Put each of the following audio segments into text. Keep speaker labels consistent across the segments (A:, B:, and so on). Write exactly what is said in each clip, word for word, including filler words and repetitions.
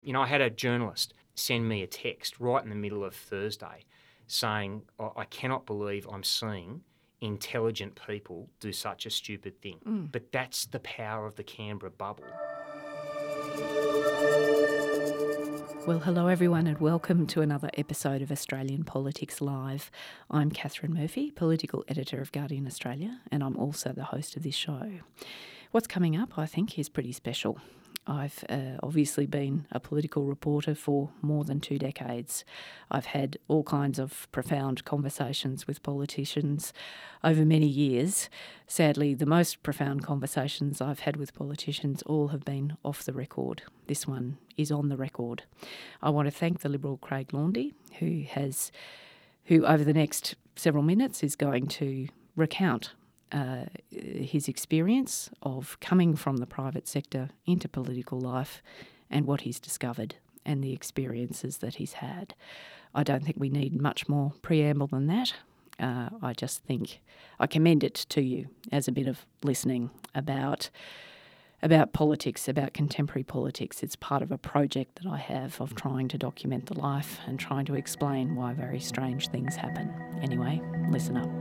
A: You know, I had a journalist send me a text right in the middle of Thursday saying, I I cannot believe I'm seeing intelligent people do such a stupid thing.
B: Mm.
A: But that's the power of the Canberra bubble.
B: Well, hello everyone and welcome to another episode of Australian Politics Live. I'm Catherine Murphy, political editor of Guardian Australia, and I'm also the host of this show. What's coming up, I think, is pretty special. I've uh, obviously been a political reporter for more than two decades. I've had all kinds of profound conversations with politicians over many years. Sadly, the most profound conversations I've had with politicians all have been off the record. This one is on the record. I want to thank the Liberal Craig Laundy, who has, who over the next several minutes is going to recount Uh, his experience of coming from the private sector into political life and what he's discovered and the experiences that he's had. I don't think we need much more preamble than that. Uh, I just think I commend it to you as a bit of listening about about politics, about contemporary politics. It's part of a project that I have of trying to document the life and trying to explain why very strange things happen. Anyway, listen up.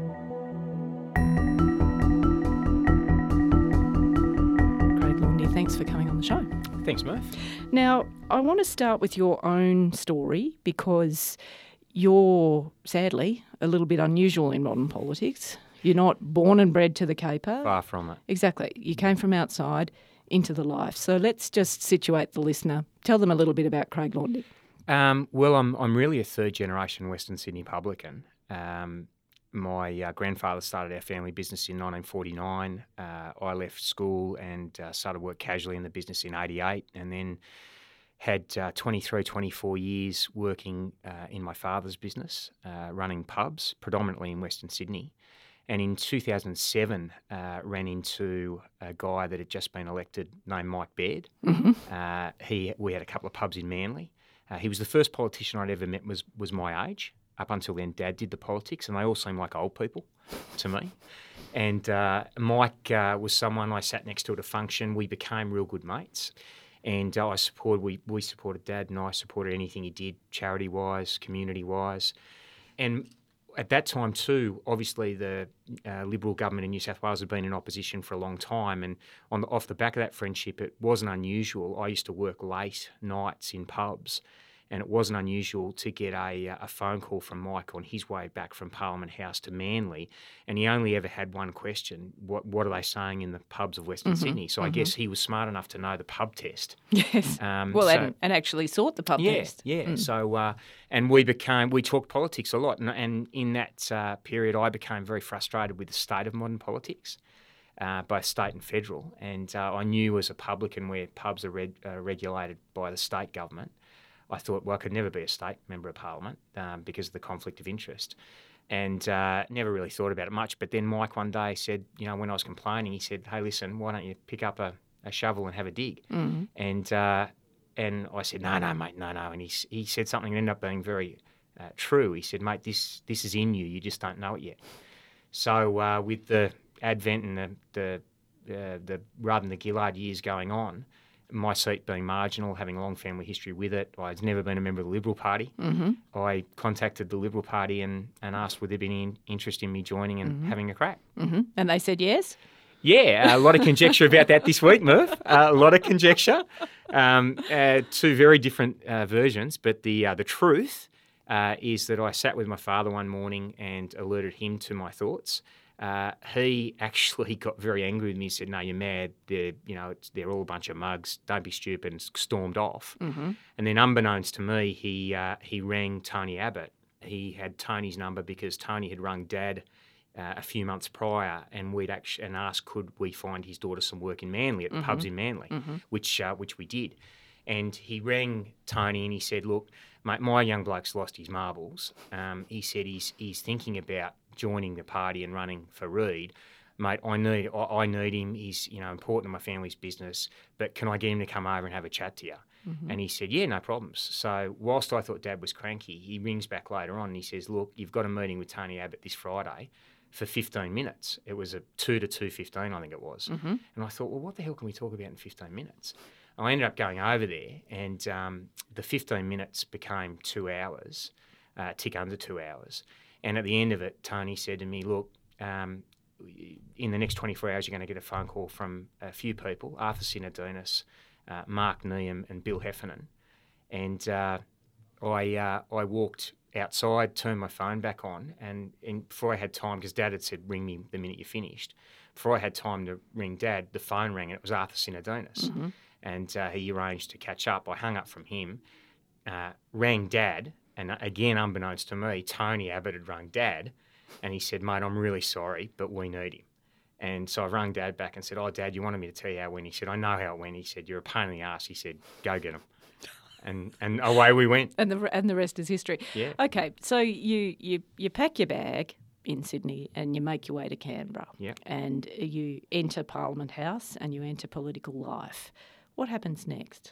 B: Thanks for coming on the show.
A: Thanks, Murph.
B: Now, I want to start with your own story because you're, sadly, a little bit unusual in modern politics. You're not born and bred to the caper.
A: Far from it.
B: Exactly. You came from outside into the life. So let's just situate the listener. Tell them a little bit about Craig Laundy.
A: Um, well, I'm I'm really a third-generation Western Sydney publican. Um, My uh, grandfather started our family business in nineteen forty-nine. Uh, I left school and uh, started work casually in the business in eighty-eight, and then had uh, twenty-three, twenty-four years working uh, in my father's business, uh, running pubs, predominantly in Western Sydney. And in two thousand seven, uh, ran into a guy that had just been elected named Mike Baird.
B: Mm-hmm.
A: Uh, he, we had a couple of pubs in Manly. Uh, he was the first politician I'd ever met was was my age. Up until then, Dad did the politics, and they all seemed like old people to me. And uh, Mike uh, was someone I sat next to at a function. We became real good mates, and uh, I supported. We we supported Dad, and I supported anything he did, charity-wise, community-wise. And at that time too, obviously the uh, Liberal government in New South Wales had been in opposition for a long time, and on the, off the back of that friendship, it wasn't unusual. I used to work late nights in pubs. And it wasn't unusual to get a, a phone call from Mike on his way back from Parliament House to Manly, and he only ever had one question: what what are they saying in the pubs of Western
B: Mm-hmm.
A: Sydney? So
B: mm-hmm.
A: I guess he was smart enough to know the pub test.
B: Yes.
A: Um,
B: well,
A: so,
B: and, and actually sought the pub
A: yeah,
B: test.
A: Yeah,
B: Mm.
A: So uh, and we became we talked politics a lot, and, and in that uh, period, I became very frustrated with the state of modern politics. Uh, both state and federal, and uh, I knew as a publican where pubs are reg- uh, regulated by the state government, I thought, well, I could never be a state member of parliament um, because of the conflict of interest, and uh, never really thought about it much. But then Mike one day said, you know, when I was complaining, he said, hey, listen, why don't you pick up a, a shovel and have a dig?
B: Mm-hmm.
A: And uh, and I said, no, no, mate, no, no. And he he said something that ended up being very uh, true. He said, mate, this this is in you. You just don't know it yet. So uh, with the advent and the the, uh, the Rudd and the Gillard years going on, my seat being marginal, having a long family history with it, I'd never been a member of the Liberal Party.
B: Mm-hmm.
A: I contacted the Liberal Party and, and asked would there be any interest in me joining and
B: Mm-hmm.
A: having a crack.
B: Mm-hmm. And they said yes?
A: Yeah, a lot of conjecture about that this week, Murph. Uh, a lot of conjecture. Um, uh, two very different uh, versions, but the uh, the truth uh, is that I sat with my father one morning and alerted him to my thoughts. Uh, he actually got very angry with me. He said, no, you're mad. They're, you know, it's, they're all a bunch of mugs. Don't be stupid, and stormed off.
B: Mm-hmm.
A: And then unbeknownst to me, he uh, he rang Tony Abbott. He had Tony's number because Tony had rung Dad uh, a few months prior and we'd actually and asked could we find his daughter some work in Manly, at the
B: Mm-hmm.
A: pubs in Manly,
B: Mm-hmm.
A: which uh, which we did. And he rang Tony and he said, look, mate, my young bloke's lost his marbles. Um, he said he's he's thinking about joining the party and running for Reid. Mate, I need I, I need him. He's, you know, important to my family's business, but can I get him to come over and have a chat to you? Mm-hmm. And he said, yeah, no problems. So whilst I thought Dad was cranky, he rings back later on and he says, look, you've got a meeting with Tony Abbott this Friday for fifteen minutes. It was a two to two fifteen, I think it was.
B: Mm-hmm.
A: And I thought, well, what the hell can we talk about in fifteen minutes? I ended up going over there, and um, the fifteen minutes became two hours, uh, tick under two hours. And at the end of it, Tony said to me, look, um, in the next twenty-four hours, you're going to get a phone call from a few people, Arthur Sinodinos, uh, Mark Neum and Bill Heffernan. And uh, I uh, I walked outside, turned my phone back on, and, and before I had time, because Dad had said, ring me the minute you finished, before I had time to ring Dad, the phone rang, and it was Arthur Sinodinos. Mm-hmm. And uh, he arranged to catch up. I hung up from him, uh, rang Dad, and again, unbeknownst to me, Tony Abbott had rung Dad, and he said, mate, I'm really sorry, but we need him. And so I rung Dad back and said, oh, Dad, you wanted me to tell you how it went? He said, I know how it went. He said, you're a pain in the ass. He said, go get him. And and away we went.
B: And the and the rest is history.
A: Yeah.
B: Okay, so you, you, you pack your bag in Sydney and you make your way to Canberra.
A: Yeah.
B: And you enter Parliament House and you enter political life. What happens next?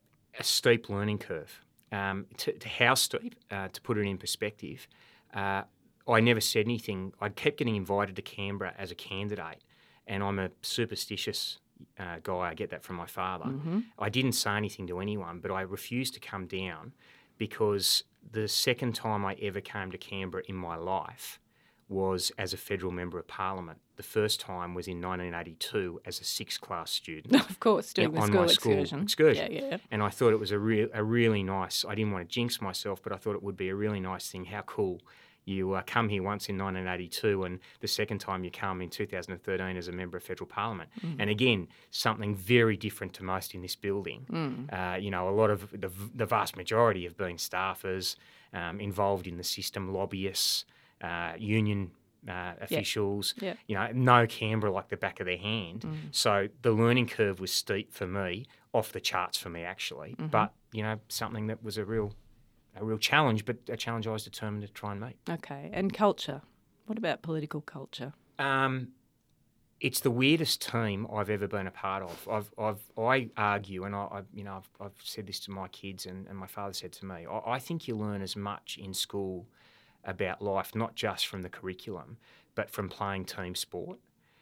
A: A steep learning curve. Um, to, to how steep, uh, to put it in perspective, uh, I never said anything. I kept getting invited to Canberra as a candidate, and I'm a superstitious uh, guy. I get that from my father. Mm-hmm. I didn't say anything to anyone, but I refused to come down because the second time I ever came to Canberra in my life was as a federal member of parliament. The first time was in nineteen eighty-two as a sixth class student.
B: Of course, doing
A: yeah,
B: the
A: on
B: school
A: my school
B: excursion.
A: excursion.
B: Yeah, yeah.
A: And I thought it was a real, a really nice. I didn't want to jinx myself, but I thought it would be a really nice thing. How cool! You uh, come here once in nineteen eighty-two, and the second time you come in two thousand thirteen as a member of federal parliament. Mm. And again, something very different to most in this building. Mm. Uh, you know, a lot of the, the vast majority have been staffers um, involved in the system, lobbyists, uh, union uh, officials.
B: Yep. Yep.
A: You know, know Canberra like the back of their hand. Mm. So the learning curve was steep for me, off the charts for me actually. Mm-hmm. But you know, something that was a real. A real challenge, but a challenge I was determined to try and meet.
B: Okay, and culture. What about political culture?
A: Um, it's the weirdest team I've ever been a part of. I've, I've, I argue, and I, I you know, I've, I've said this to my kids, and, and my father said to me, I, I think you learn as much in school about life, not just from the curriculum, but from playing team sport.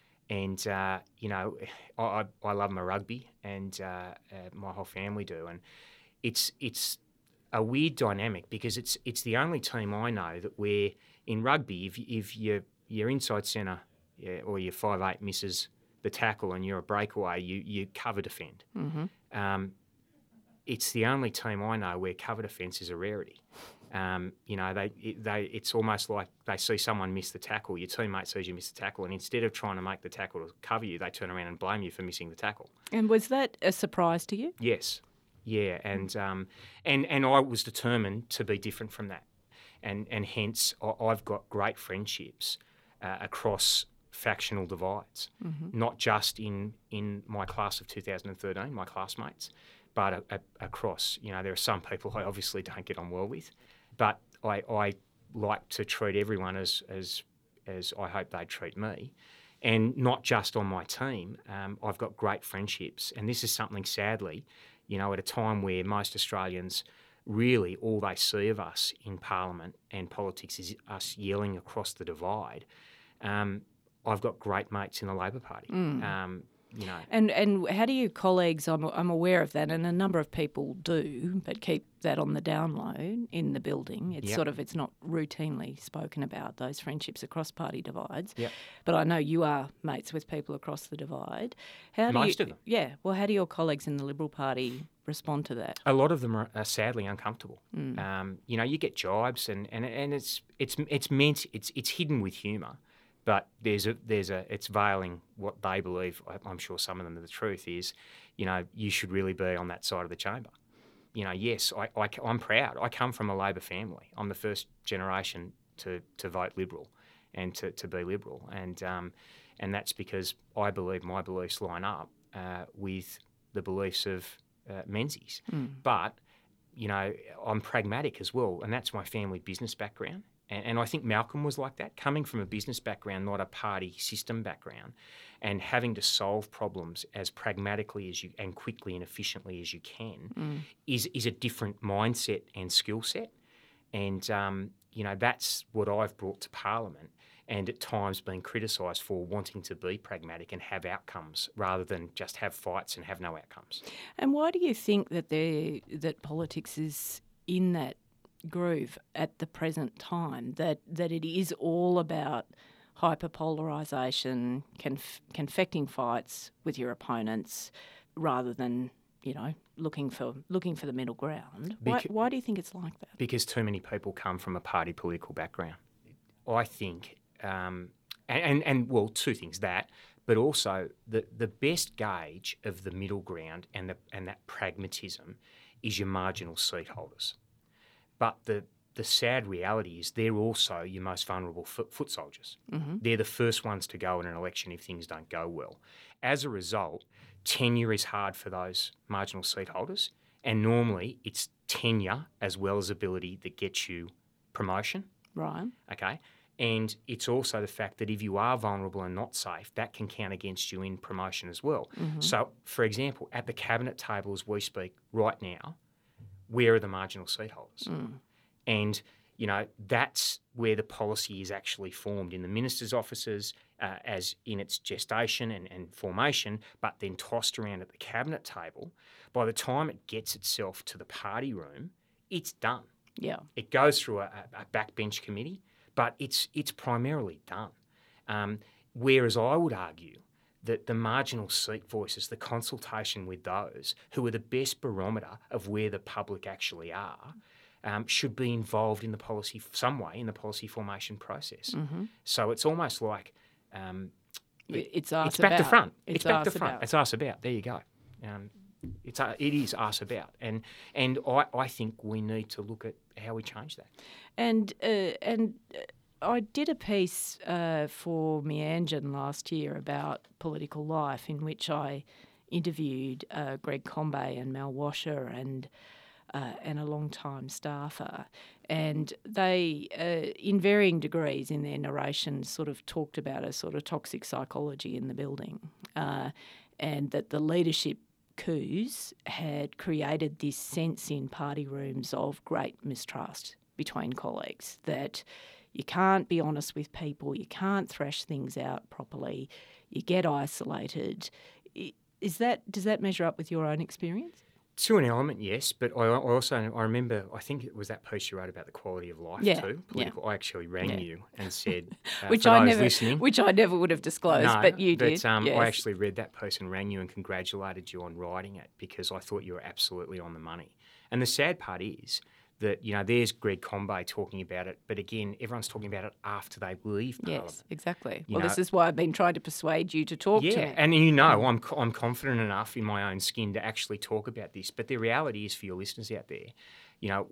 A: And uh, you know, I, I love my rugby, and uh, uh, my whole family do, and it's it's. a weird dynamic because it's it's the only team I know that where in rugby, if if your your inside centre yeah, or your five eight misses the tackle and you're a breakaway, you you cover defend. Mm-hmm. Um, it's the only team I know where cover defence is a rarity. Um, you know, they it, they it's almost like they see someone miss the tackle, your teammate sees you miss the tackle, and instead of trying to make the tackle to cover you, they turn around and blame you for missing the tackle.
B: And was that a surprise to you?
A: Yes. Yeah, and um, and and I was determined to be different from that, and and hence I've got great friendships uh, across factional divides, mm-hmm. not just in in my class of two thousand thirteen, my classmates, but a, a, across. You know, there are some people I obviously don't get on well with, but I I like to treat everyone as as as I hope they treat me. And not just on my team, um, I've got great friendships, and this is something sadly. You know, at a time where most Australians really all they see of us in Parliament and politics is us yelling across the divide. Um, I've got great mates in the Labor Party. Mm. Um, you know,
B: and and how do you colleagues? I'm I'm aware of that, and a number of people do, but keep that on the down low in the building. It's
A: yep.
B: sort of it's not routinely spoken about, those friendships across party divides.
A: Yep.
B: But I know you are mates with people across the divide. How do
A: Most
B: you,
A: of them.
B: Yeah. Well, how do your colleagues in the Liberal Party respond to that?
A: A lot of them are, are sadly uncomfortable. Mm. Um, you know, you get jibes, and, and, and it's it's it's meant it's it's hidden with humour. But there's a there's a it's veiling what they believe. I'm sure some of them are the truth is, you know, you should really be on that side of the chamber. You know, yes, I, I I'm proud. I come from a Labor family. I'm the first generation to, to vote Liberal, and to, to be Liberal, and um, and that's because I believe my beliefs line up uh, with the beliefs of uh, Menzies. Mm. But you know, I'm pragmatic as well, and that's my family business background. And I think Malcolm was like that, coming from a business background, not a party system background, and having to solve problems as pragmatically as you and quickly and efficiently as you can mm. is is a different mindset and skill set. And, um, you know, that's what I've brought to Parliament. and at times been criticised for wanting to be pragmatic and have outcomes rather than just have fights and have no outcomes.
B: And why do you think that there that politics is in that groove at the present time, that, that it is all about hyperpolarisation, conf- confecting fights with your opponents rather than, you know, looking for looking for the middle ground? Why,
A: Beca-
B: why do you think it's like that?
A: Because too many people come from a party political background. I think, um, and, and, and, well, two things, that, but also the, the best gauge of the middle ground and, the, and that pragmatism is your marginal seat holders. But the The sad reality is they're also your most vulnerable foot, foot soldiers. Mm-hmm. They're the first ones to go in an election if things don't go well. As a result, tenure is hard for those marginal seat holders, and normally it's tenure as well as ability that gets you promotion.
B: Right.
A: Okay. And it's also the fact that if you are vulnerable and not safe, that can count against you in promotion as well. Mm-hmm. So, for example, at the cabinet table as we speak right now, where are the marginal seat holders? Mm. And, you know, that's where the policy is actually formed in the minister's offices uh, as in its gestation and, and formation, but then tossed around at the cabinet table. By the time it gets itself to the party room, it's done.
B: Yeah.
A: It goes through a, a backbench committee, but it's it's primarily done. Um, whereas I would argue that the marginal seat voices, the consultation with those who are the best barometer of where the public actually are, Um, should be involved in the policy some way in the policy formation process. Mm-hmm. So it's almost like um,
B: it, it's us
A: it's back
B: about.
A: to front.
B: It's,
A: it's back to
B: us
A: front.
B: about.
A: It's us about. There you go. Um, it's uh, it is us about, and and I, I think we need to look at how we change that.
B: And uh, and I did a piece uh, for Meanjin last year about political life, in which I interviewed uh, Greg Combet and Mel Washer and. Uh, and a long-time staffer. And they, uh, in varying degrees in their narration, sort of talked about a sort of toxic psychology in the building, uh, and that the leadership coups had created this sense in party rooms of great mistrust between colleagues, that you can't be honest with people, you can't thrash things out properly, you get isolated. Is that, does that measure up with your own experience?
A: To an element, yes, but I, I also I remember I think it was that post you wrote about the quality of life
B: yeah,
A: too. Political.
B: Yeah.
A: I actually rang
B: yeah.
A: you and said, uh,
B: which
A: for
B: I
A: those
B: never,
A: listening,
B: which I never would have disclosed,
A: no,
B: but you
A: but,
B: did.
A: Um,
B: yes.
A: I actually read that post and rang you and congratulated you on writing it because I thought you were absolutely on the money. And the sad part is that, you know, there's Greg Combet talking about it, but again, everyone's talking about it after they leave Parliament.
B: Yes, exactly.
A: You
B: well,
A: know,
B: this is why I've been trying to persuade you to talk
A: yeah,
B: to me.
A: and you know, I'm I'm confident enough in my own skin to actually talk about this. But the reality is, for your listeners out there, you know,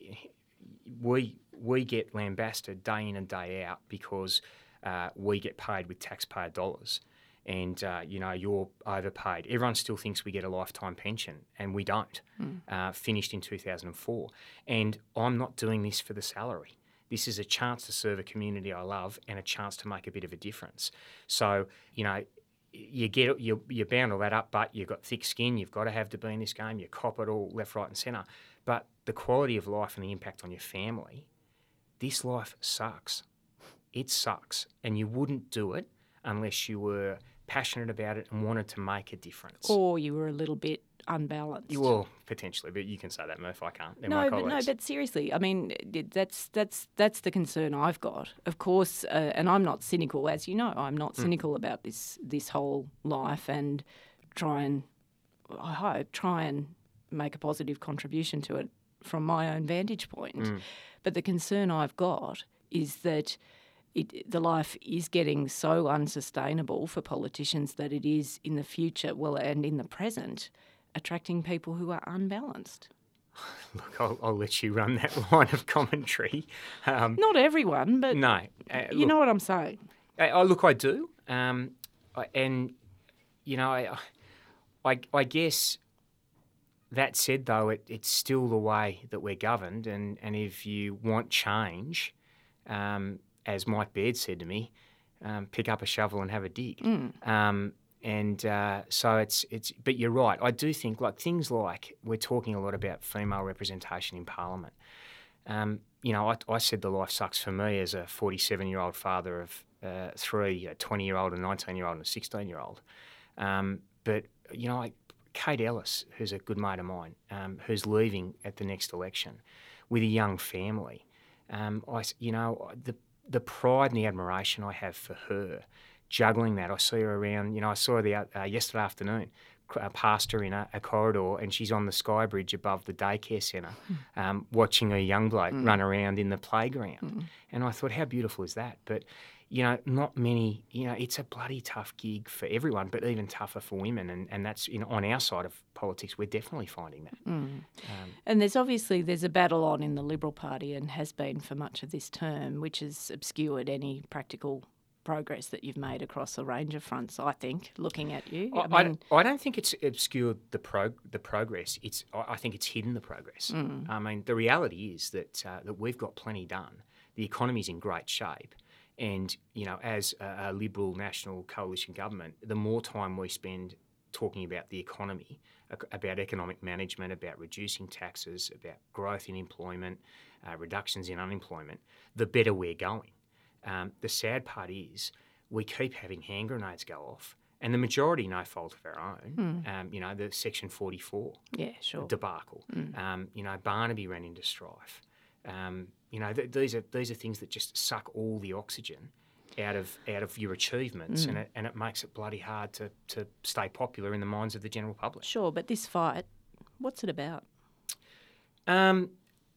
A: we we get lambasted day in and day out because uh, we get paid with taxpayer dollars. And, uh, you know, you're overpaid. Everyone still thinks we get a lifetime pension, and we don't, mm. uh, finished in two thousand four. And I'm not doing this for the salary. This is a chance to serve a community I love and a chance to make a bit of a difference. So, you know, you get you you bound all that up, but you've got thick skin. You've got to have to be in this game. You cop it all left, right and centre. But the quality of life and the impact on your family, this life sucks. It sucks. And you wouldn't do it unless you were passionate about it and wanted to make a difference.
B: Or you were a little bit unbalanced.
A: You will, potentially, but you can say that, Murph, I can't. They're
B: no,
A: my
B: but no, but seriously, I mean, that's that's that's the concern I've got. Of course, uh, and I'm not cynical, as you know, I'm not cynical mm. about this this whole life, and try and, I hope, try and make a positive contribution to it from my own vantage point. Mm. But the concern I've got is that It, the life is getting so unsustainable for politicians that it is in the future, well, and in the present, attracting people who are unbalanced.
A: Look, I'll, I'll let you run that line of commentary. Um,
B: Not everyone, but
A: no, uh,
B: you
A: look,
B: know what I'm saying.
A: I, I, look, I do. Um, I, and, you know, I, I, I guess that said, though, it, it's still the way that we're governed. And, and if you want change, um, as Mike Baird said to me, um, pick up a shovel and have a dig. Mm. Um, and uh, so it's it's. But you're right. I do think like things like we're talking a lot about female representation in Parliament. Um, you know, I, I said the life sucks for me as a forty-seven-year-old father of uh, three, a twenty-year-old, a nineteen-year-old and a sixteen-year-old. Um, but, you know, like Kate Ellis, who's a good mate of mine, um, who's leaving at the next election with a young family, um, I, you know, the the pride and the admiration I have for her, juggling that. I see her around, you know, I saw her the, uh, yesterday afternoon, uh, past her in a, a corridor, and she's on the Sky Bridge above the daycare centre, mm. um, watching a young bloke mm. run around in the playground. Mm. And I thought, how beautiful is that? But, you know, not many, you know, it's a bloody tough gig for everyone, but even tougher for women. And, and that's, you know, on our side of politics, we're definitely finding that. Mm. Um,
B: and there's obviously, there's a battle on in the Liberal Party and has been for much of this term, which has obscured any practical progress that you've made across a range of fronts, I think, looking at you.
A: I, I, mean, I, I don't think it's obscured the pro, the progress. It's I think it's hidden the progress. Mm. I mean, the reality is that uh, that we've got plenty done. The economy's in great shape. And, you know, as a, a Liberal National Coalition government, the more time we spend talking about the economy, about economic management, about reducing taxes, about growth in employment, uh, reductions in unemployment, the better we're going. Um, the sad part is we keep having hand grenades go off, and the majority no fault of our own. Mm. Um, you know, the Section forty-four
B: yeah, sure.
A: debacle. Mm. Um, you know, Barnaby ran into strife. Um, you know, th- these are these are things that just suck all the oxygen out of out of your achievements, mm. and it and it makes it bloody hard to to stay popular in the minds of the general public.
B: Sure, but this fight, what's it about?
A: Um,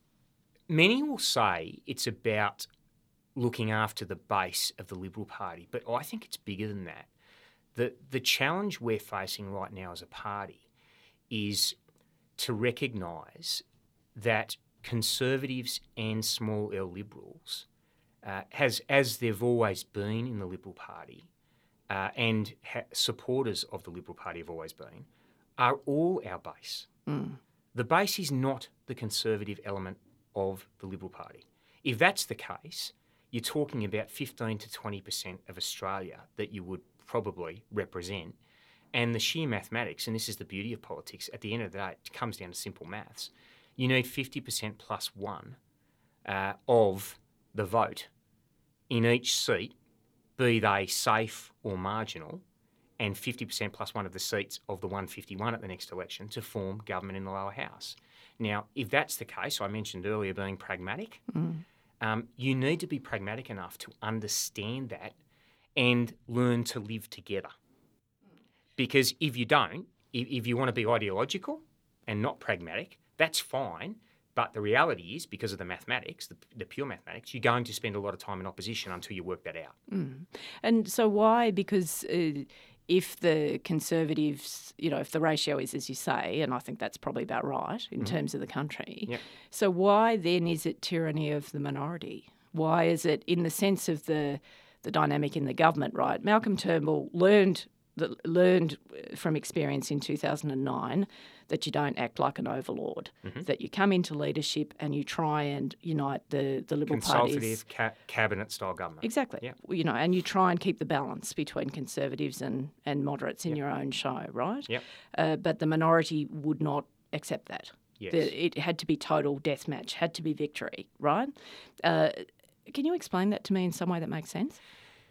A: many will say it's about looking after the base of the Liberal Party, but I think it's bigger than that. The the challenge we're facing right now as a party is to recognise that Conservatives and small L Liberals, uh, has as they've always been in the Liberal Party, uh, and ha- supporters of the Liberal Party have always been, are all our base. Mm. The base is not the Conservative element of the Liberal Party. If that's the case, you're talking about fifteen to twenty percent of Australia that you would probably represent. And the sheer mathematics, and this is the beauty of politics, at the end of the day, it comes down to simple maths. You need fifty percent plus one uh, of the vote in each seat, be they safe or marginal, and fifty percent plus one of the seats of the one fifty-one at the next election to form government in the lower house. Now, if that's the case, I mentioned earlier being pragmatic, mm. um, you need to be pragmatic enough to understand that and learn to live together. Because if you don't, if, if you want to be ideological and not pragmatic, that's fine. But the reality is, because of the mathematics, the, the pure mathematics, you're going to spend a lot of time in opposition until you work that out.
B: Mm. And so why? Because uh, if the Conservatives, you know, if the ratio is as you say, and I think that's probably about right in mm-hmm. terms of the country, yep. so why then is it tyranny of the minority? Why is it in the sense of the the dynamic in the government, right? Malcolm Turnbull learned learned from experience in two thousand nine that you don't act like an overlord, mm-hmm. that you come into leadership and you try and unite the, the Liberal parties.
A: Consultative ca- cabinet-style government.
B: Exactly.
A: Yep.
B: You know, and you try and keep the balance between Conservatives and, and moderates in yep. your own show, right?
A: Yep.
B: Uh, but the minority would not accept that.
A: Yes.
B: The, it had to be total deathmatch, had to be victory, right? Uh, can you explain that to me in some way that makes sense?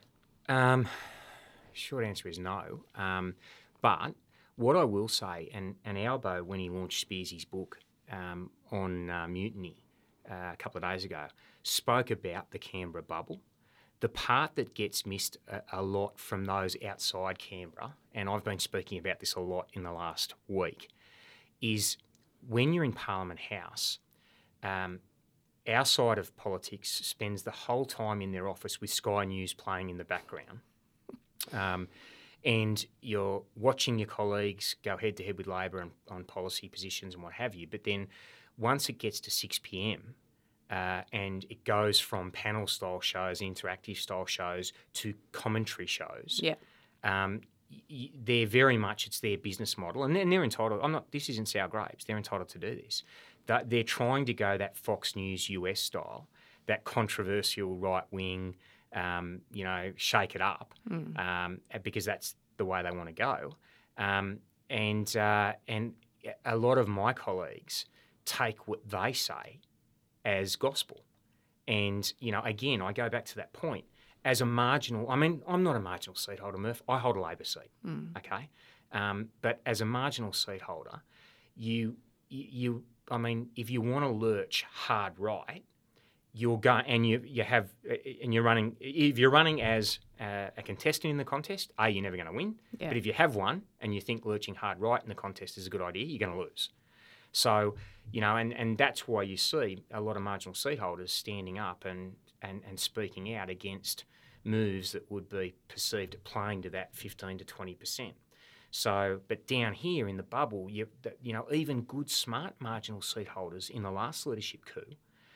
A: Um, short answer is no. Um, but what I will say, and, and Albo, when he launched Spearsy's book um, on uh, mutiny uh, a couple of days ago, spoke about the Canberra bubble. The part that gets missed a, a lot from those outside Canberra, and I've been speaking about this a lot in the last week, is when you're in Parliament House, um, our side of politics spends the whole time in their office with Sky News playing in the background. Um, and you're watching your colleagues go head-to-head with Labor on, on policy positions and what have you. But then once it gets to six p.m. uh, and it goes from panel-style shows, interactive-style shows to commentary shows,
B: yeah.
A: um, y- they're very much, it's their business model. And they're, and they're entitled, I'm not, this isn't sour grapes, they're entitled to do this. They're trying to go that Fox News U S style, that controversial right-wing, um, you know, shake it up, mm. um, because that's the way they want to go. Um, and uh, and a lot of my colleagues take what they say as gospel. And, you know, again, I go back to that point. As a marginal, I mean, I'm not a marginal seat holder, Murph. I hold a Labor seat, mm. okay? Um, but as a marginal seat holder, you, you, I mean, if you want to lurch hard right, you'll go and you you have and you're running. If you're running as a, a contestant in the contest, A, you're never going to win. Yeah. But if you have one and you think lurching hard right in the contest is a good idea, you're going to lose. So, you know, and, and that's why you see a lot of marginal seat holders standing up and, and, and speaking out against moves that would be perceived at playing to that fifteen to twenty percent. So, but down here in the bubble, you you know, even good, smart marginal seat holders in the last leadership coup,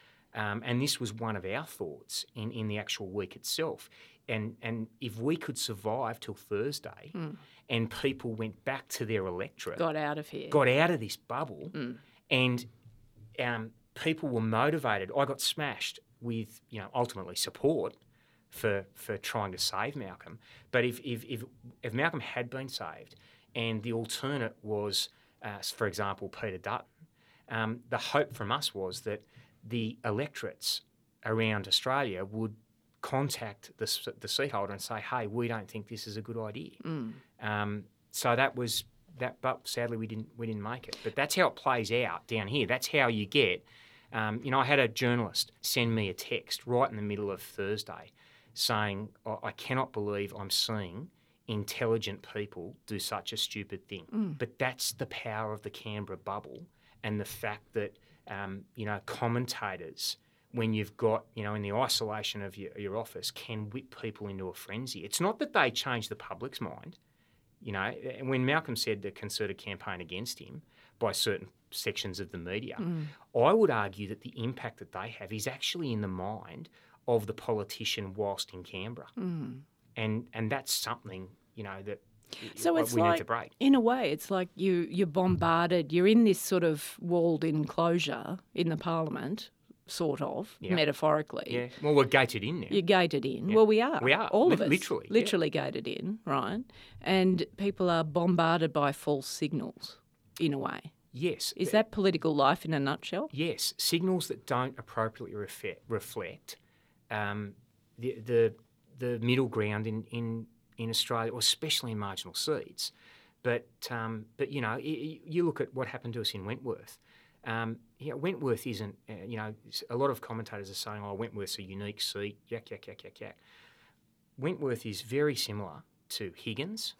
A: um, and this was one of our thoughts in, in the actual week itself, and and if we could survive till Thursday mm. and people went back to their electorate...
B: Got out of here.
A: Got out of this bubble mm. and um, people were motivated. I got smashed with, you know, ultimately support for for trying to save Malcolm. But if if if, if Malcolm had been saved and the alternate was, uh, for example, Peter Dutton, um, the hope from us was that the electorates around Australia would contact the, the seat holder and say, hey, we don't think this is a good idea. Mm. Um, so that was that, but sadly we didn't we didn't make it. But that's how it plays out down here. That's how you get, um, you know, I had a journalist send me a text right in the middle of Thursday saying, oh, I cannot believe I'm seeing intelligent people do such a stupid thing. Mm. But that's the power of the Canberra bubble and the fact that, um, you know, commentators, when you've got, you know, in the isolation of your, your office, can whip people into a frenzy. It's not that they change the public's mind. You know, when Malcolm said the concerted campaign against him by certain sections of the media, mm. I would argue that the impact that they have is actually in the mind of the politician whilst in Canberra. Mm. And and that's something, you know, that
B: so it's
A: we
B: like,
A: need to break.
B: In a way, it's like you, you're bombarded, you're in this sort of walled enclosure in the parliament, sort of, yeah. metaphorically.
A: Yeah. Well, we're gated in now.
B: You're gated in.
A: Yeah.
B: Well, we are.
A: We are.
B: All
A: L-
B: of us.
A: Literally.
B: Literally
A: yeah.
B: gated in, right? And people are bombarded by false signals, in a way.
A: Yes.
B: Is that political life in a nutshell?
A: Yes. Signals that don't appropriately refe- reflect um, the, the the middle ground in, in, in Australia, or especially in marginal seats. But, um, but you know, you, you look at what happened to us in Wentworth. Um, you know, Wentworth isn't, uh, you know, a lot of commentators are saying, oh, Wentworth's a unique seat, yak, yak, yak, yak, yak. Wentworth is very similar to Higgins,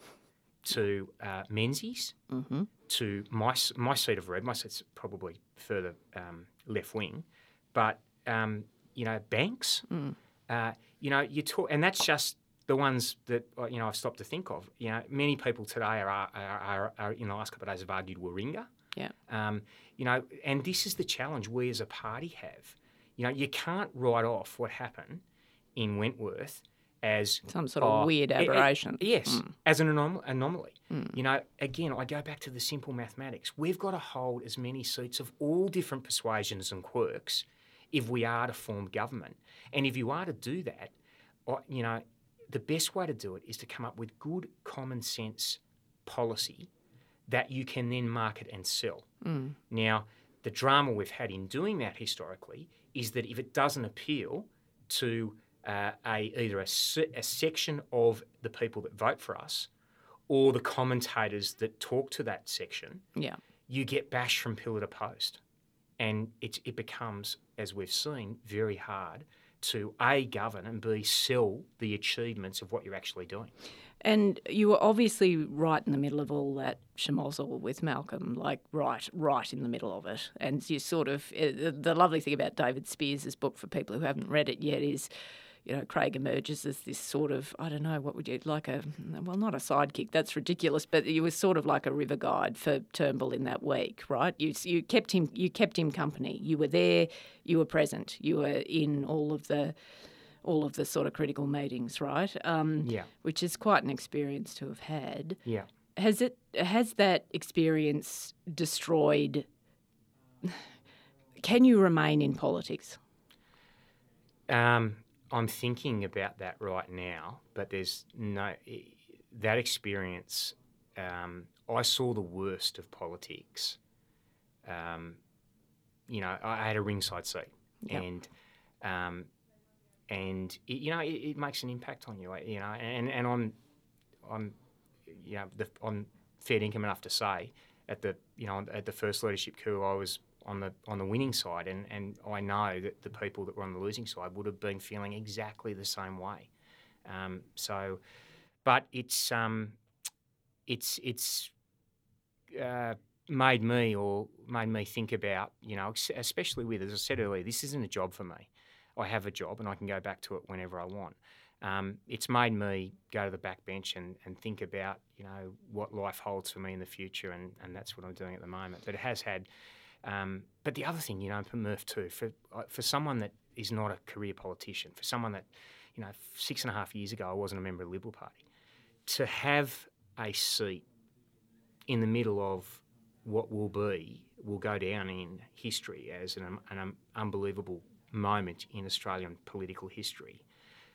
A: to uh, Menzies, mm-hmm. to my, my seat of red. My seat's probably further um, left wing. But, um, you know, Banks, mm. uh, you know, you talk, and that's just the ones that, you know, I've stopped to think of. You know, many people today are, are, are, are in the last couple of days have argued Warringah.
B: Yeah.
A: Um, you know, and this is the challenge we as a party have. You know, you can't write off what happened in Wentworth as
B: some sort of uh, weird aberration.
A: It, it, yes, mm. as an anom- anomaly. Mm. You know, again, I go back to the simple mathematics. We've got to hold as many seats of all different persuasions and quirks if we are to form government. And if you are to do that, you know, the best way to do it is to come up with good common sense policy that you can then market and sell. Mm. Now, the drama we've had in doing that historically is that if it doesn't appeal to uh, a either a, se- a section of the people that vote for us or the commentators that talk to that section,
B: yeah.
A: you get bashed from pillar to post. And it, it becomes, as we've seen, very hard to A, govern and B, sell the achievements of what you're actually doing.
B: And you were obviously right in the middle of all that schmozzle with Malcolm, like right, right in the middle of it. And you sort of, the lovely thing about David Spears' book, for people who haven't read it yet, is, you know, Craig emerges as this sort of, I don't know, what would you, like a, well, not a sidekick, that's ridiculous, but you were sort of like a river guide for Turnbull in that week, right? You you kept him you kept him company. You were there, you were present, you were in all of the all of the sort of critical meetings, right? Um,
A: yeah.
B: Which is quite an experience to have had.
A: Yeah.
B: Has it has that experience destroyed? Can you remain in politics?
A: Um. I'm thinking about that right now, but there's no that experience. Um, I saw the worst of politics. Um, you know, I had a ringside seat.
B: Yep.
A: and um, and it, you know it, it makes an impact on you. You know, and and I'm I'm you know the, I'm fair income enough to say at the you know at the first leadership coup I was on the on the winning side, and, and I know that the people that were on the losing side would have been feeling exactly the same way. Um, so, but it's um, it's it's uh, made me or made me think about, you know, especially with, as I said earlier, this isn't a job for me. I have a job and I can go back to it whenever I want. Um, it's made me go to the back bench and, and think about, you know, what life holds for me in the future, and, and that's what I'm doing at the moment. But it has had, um, but the other thing, you know, for Murph too, for for someone that is not a career politician, for someone that, you know, six and a half years ago I wasn't a member of the Liberal Party, to have a seat in the middle of what will be, will go down in history as an, an unbelievable moment in Australian political history,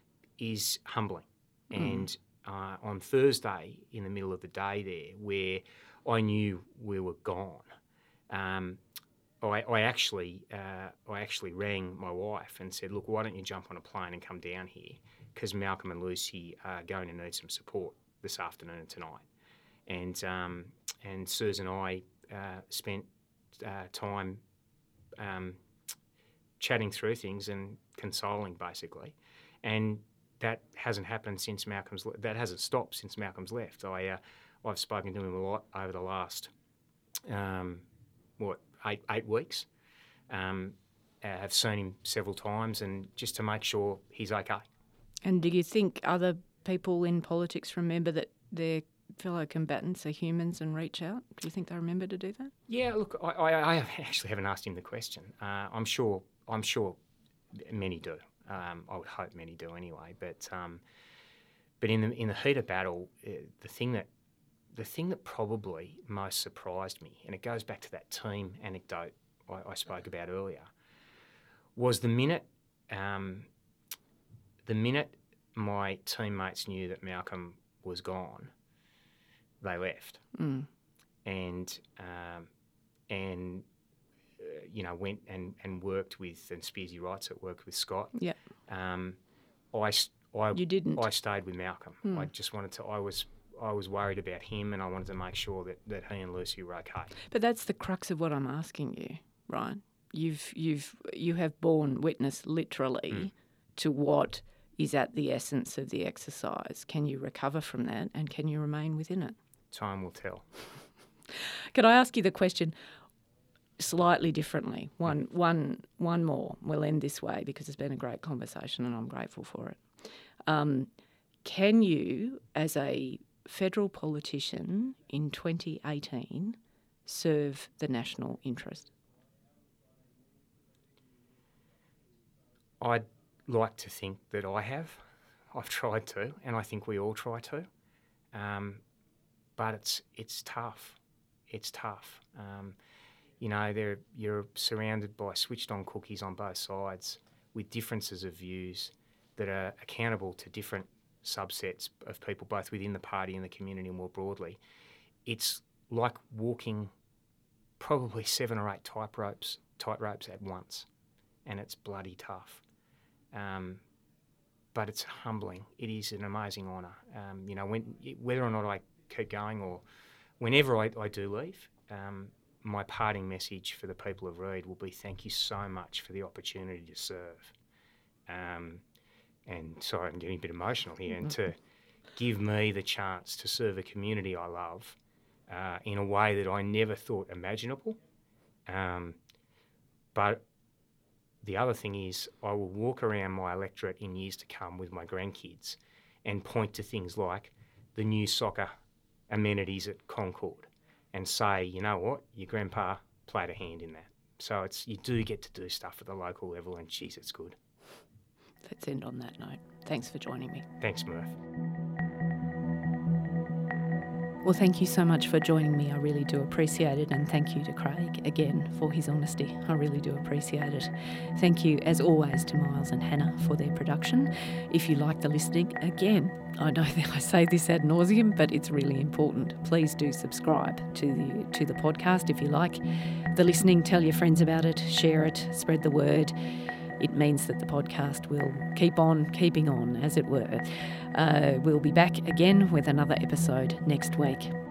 A: is humbling. Mm. And uh, on Thursday, in the middle of the day there, where I knew we were gone, um, I, I actually uh, I actually rang my wife and said, look, why don't you jump on a plane and come down here, because Malcolm and Lucy are going to need some support this afternoon and tonight. And um, and Suze and I uh, spent uh, time um, chatting through things and consoling, basically. And that hasn't happened since Malcolm's. Le- that hasn't stopped since Malcolm's left. I uh, I've spoken to him a lot over the last um, what eight eight weeks. Um, I've seen him several times, and just to make sure he's okay.
B: And do you think other people in politics remember that their fellow combatants are humans and reach out? Do you think they remember to do that?
A: Yeah, look, I, I, I actually haven't asked him the question. Uh, I'm sure. I'm sure many do. Um, I would hope many do anyway. But um, but in the in the heat of battle, uh, the thing that the thing that probably most surprised me, and it goes back to that team anecdote I, I spoke about earlier, was the minute um, the minute my teammates knew that Malcolm was gone, they left,
B: mm.
A: and um, and uh, you know went and, and worked with, and Spearsy writes it, worked with Scott.
B: Yeah.
A: Um, I, I
B: you didn't.
A: I stayed with Malcolm.
B: Mm.
A: I just wanted to. I was I was worried about him, and I wanted to make sure that, that he and Lucy were okay.
B: But that's the crux of what I'm asking you, right? You've you've you have borne witness literally mm. to what is at the essence of the exercise. Can you recover from that, and can you remain within it?
A: Time will tell.
B: Could I ask you the question slightly differently? One, one, one more. We'll end this way because it's been a great conversation and I'm grateful for it. Um, can you, as a federal politician in twenty eighteen, serve the national interest?
A: I'd like to think that I have. I've tried to, and I think we all try to. Um, but it's it's tough. It's tough. Um, you know, they're, you're surrounded by switched-on cookies on both sides with differences of views that are accountable to different subsets of people, both within the party and the community more broadly. It's like walking probably seven or eight tight ropes, tight ropes at once, and it's bloody tough. Um, but it's humbling. It is an amazing honour. Um, you know, when whether or not I keep going or whenever I, I do leave, um, my parting message for the people of Reid will be thank you so much for the opportunity to serve. Um, and sorry, I'm getting a bit emotional here, and to give me the chance to serve a community I love uh, in a way that I never thought imaginable. Um, but the other thing is I will walk around my electorate in years to come with my grandkids and point to things like the new soccer amenities at Concord and say, you know what, your grandpa played a hand in that. So it's you do get to do stuff at the local level, and geez, it's good.
B: Let's end on that note. Thanks for joining me.
A: Thanks, Murph.
B: Well, thank you so much for joining me. I really do appreciate it. And thank you to Craig again for his honesty. I really do appreciate it. Thank you, as always, to Miles and Hannah for their production. If you like the listening, again, I know that I say this ad nauseum, but it's really important. Please do subscribe to the, to the podcast if you like the listening. Tell your friends about it, share it, spread the word. it means that the podcast will keep on keeping on, as it were. Uh, we'll be back again with another episode next week.